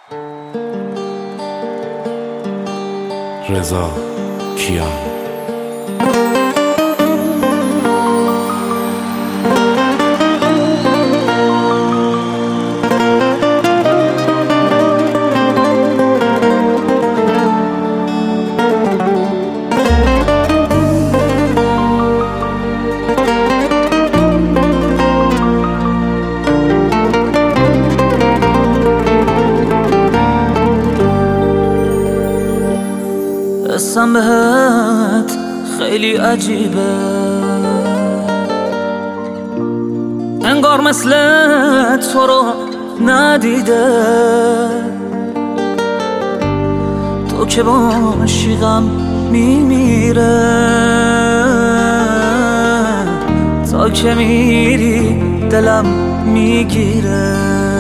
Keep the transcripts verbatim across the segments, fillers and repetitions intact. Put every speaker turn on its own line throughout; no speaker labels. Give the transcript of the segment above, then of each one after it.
رضا کیان.
قسم بهت خیلی عجیبه، انگار مثل تو رو ندیده. تو که باشی غم میمیره، تا که میری دلم میگیره.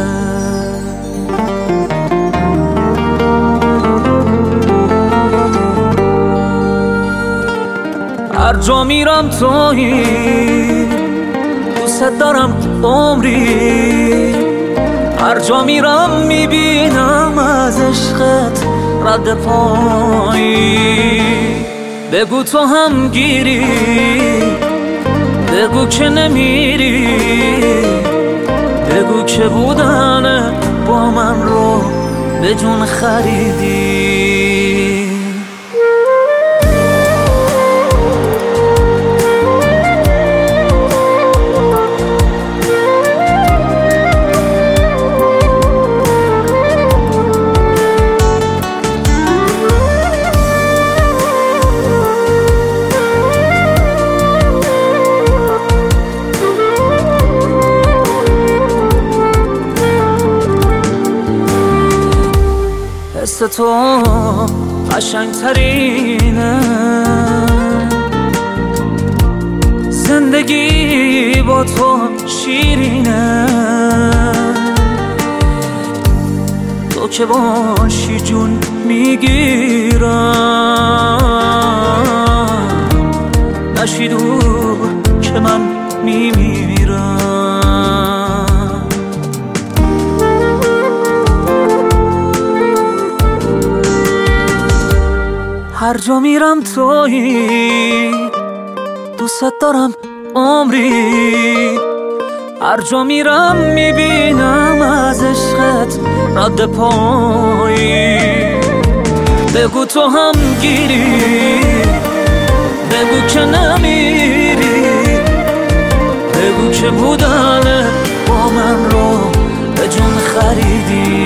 هر جا میرم تویی، دوست دارم عمری. هر جا میرم میبینم از عشقت رد پایی. بگو تو هم گیری، بگو که نمیری، بگو که بودن با من رو به جون خریدی. حس تو قشنگ ترینه، زندگی با تو شیرینه. تو که باشی جون میگیرم، نشی دور که من میمیرم. هر جا میرم تویی، دوست دارم عمری. هر جا میرم میبینم از عشقت رد پایی. بگو تو هم گیری، بگو که نمیری، بگو که بودن با من رو به جون خریدی.